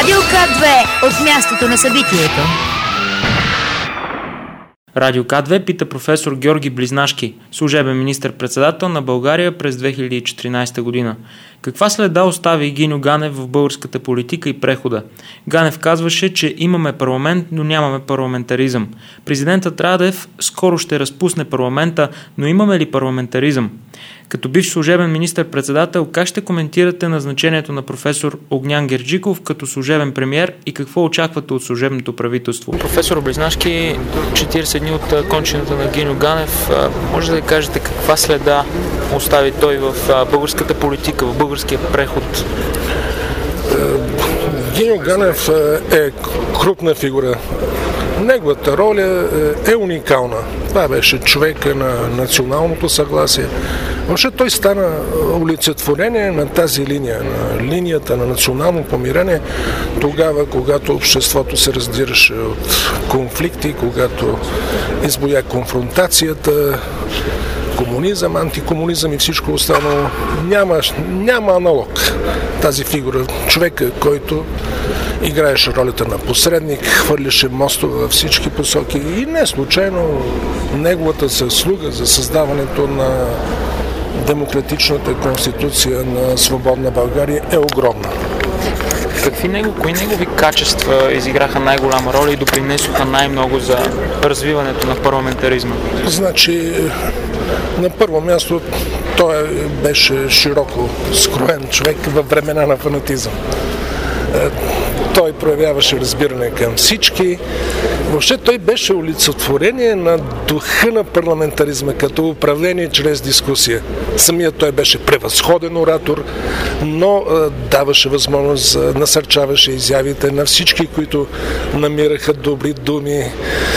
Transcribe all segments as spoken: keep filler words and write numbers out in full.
Радио К две от мястото на събитието. Радио К две пита професор Георги Близнашки, служебен министър-председател на България през две хиляди и четиринадесета година. Каква следа остави Гиньо Ганев в българската политика и прехода? Ганев казваше, че имаме парламент, но нямаме парламентаризъм. Президентът Радев скоро ще разпусне парламента, но имаме ли парламентаризъм? Като бивш служебен министър-председател, как ще коментирате назначението на професор Огнян Герджиков като служебен премиер и какво очаквате от служебното правителство? Професор Близнашки, четиридесет дни от кончината на Гиньо Ганев, може да кажете каква следа остави той в българската политика, в българския преход? Гиньо Ганев е крупна фигура. Неговата роля е уникална. Това беше човека на националното съгласие. Въобще той стана олицетворение на тази линия, на линията на национално помирение, тогава, когато обществото се раздираше от конфликти, когато избоя конфронтацията, комунизъм, антикомунизъм и всичко останало. Няма, няма аналог тази фигура. Човека, който играеше ролята на посредник, хвърляше мостове във всички посоки и не случайно неговата заслуга за създаването на демократичната конституция на свободна България е огромна. Какви него, кои негови качества изиграха най-голяма роля и допринесоха най-много за развиването на парламентаризма? Значи, на първо място той беше широко скроен човек във времена на фанатизъм. Той проявяваше разбиране към всички. Въобще той беше олицетворение на духа на парламентаризма като управление чрез дискусия. Самият той беше превъзходен оратор, но а, даваше възможност, насърчаваше изявите на всички, които намираха добри думи,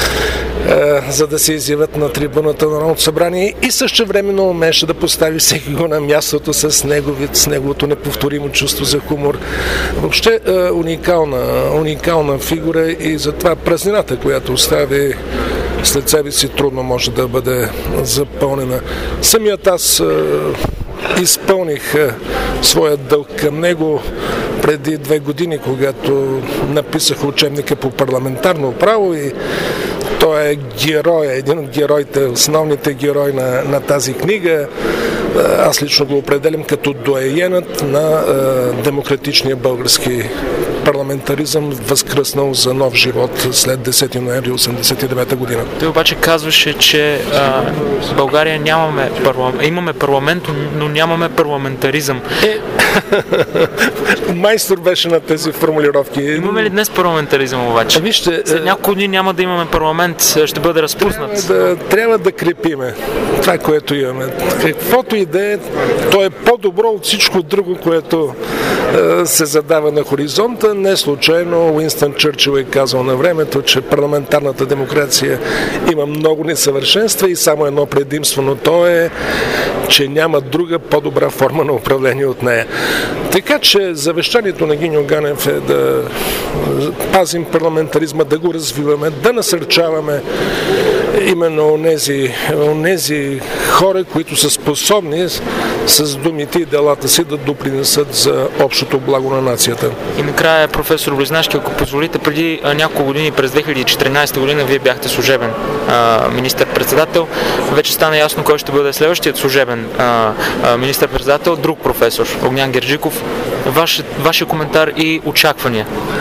за да се изявят на трибуната на Народното събрание и същевременно умеше да постави всеки го на мястото с, негови, с неговото неповторимо чувство за хумор. Въобще уникална, уникална фигура и затова празнината, която остави след себе си, трудно може да бъде запълнена. Самият аз изпълних своя дълг към него преди две години, когато написах учебника по парламентарно право и той е герой, един от героите, основните герои на, на тази книга. Аз лично го определям като доайенът на е, демократичния български парламентаризъм, възкръснал за нов живот след десети ноември осемдесет и девета година. Той обаче казваше, че а, в България нямаме парламент, имаме парламент, но нямаме парламентаризъм. Е, майстор беше на тези формулировки. Имаме ли днес парламентаризъм обаче? Вижте, след няколко дни няма да имаме парламент, ще бъде разпуснат. Трябва да, трябва да крепиме това, което имаме. Каквото и да е, то е по-добро от всичко друго, което е, се задава на хоризонта. Не случайно Уинстън Чърчил е казал на времето, че парламентарната демокрация има много несъвършенства и само едно предимство, но то е, че няма друга по-добра форма на управление от нея. Така че завещанието на Гиньо Ганев е да пазим парламентаризма, да го развиваме, да насърчаваме именно онези, онези хора, които са способни с думите и делата си да допринесат за общото благо на нацията. И накрая, професор Близнашки, ако позволите, преди няколко години, през две хиляди и четиринадесета година, вие бяхте служебен а, министър-председател. Вече стана ясно кой ще бъде следващият служебен а, а, министър-председател, друг професор, Огнян Герджиков. Ваш, вашия коментар и очаквания?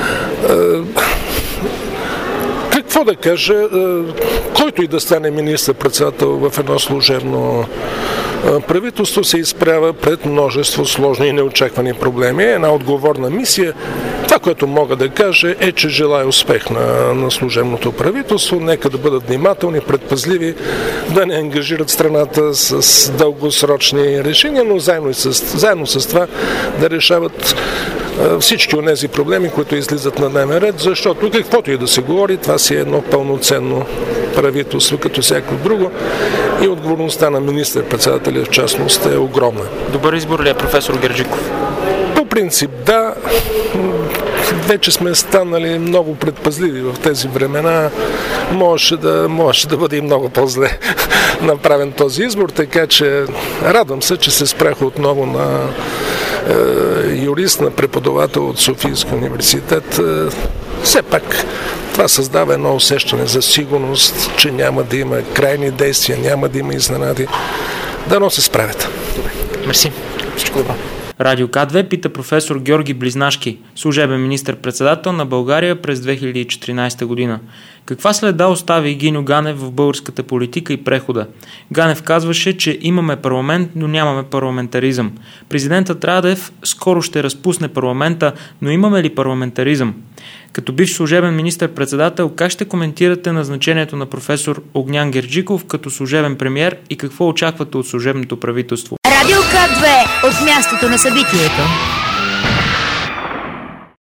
Какво да кажа, който и да стане министър-председател в едно служебно правителство се изправя пред множество сложни и неочаквани проблеми. Една отговорна мисия. Това, което мога да кажа е, че желая успех на, на служебното правителство. Нека да бъдат внимателни, предпазливи, да не ангажират страната с дългосрочни решения, но заедно с, заедно с това да решават всички от тези проблеми, които излизат на дневен ред, защото каквото и да се говори, това си е едно пълноценно правителство, като всяко друго, и отговорността на министър-председателя в частност е огромна. Добър избор ли е професор Герджиков? По принцип да. Вече сме станали много предпазливи в тези времена. Може да, може да бъде и много по-зле направен този избор, така че радвам се, че се спрях отново на юрист, на преподавател от Софийския университет. Все пак това създава едно усещане за сигурност, че няма да има крайни действия, няма да има изненади. Дано се справят. Мерси. Всичко добро. Радио К две пита професор Георги Близнашки, служебен министър-председател на България през две хиляди и четиринадесета година. Каква следа остави Гиньо Ганев в българската политика и прехода? Ганев казваше, че имаме парламент, но нямаме парламентаризъм. Президентът Радев скоро ще разпусне парламента, но имаме ли парламентаризъм? Като бивш служебен министър-председател, как ще коментирате назначението на професор Огнян Герджиков като служебен премиер и какво очаквате от служебното правителство? Радио К две от мястото на събитието.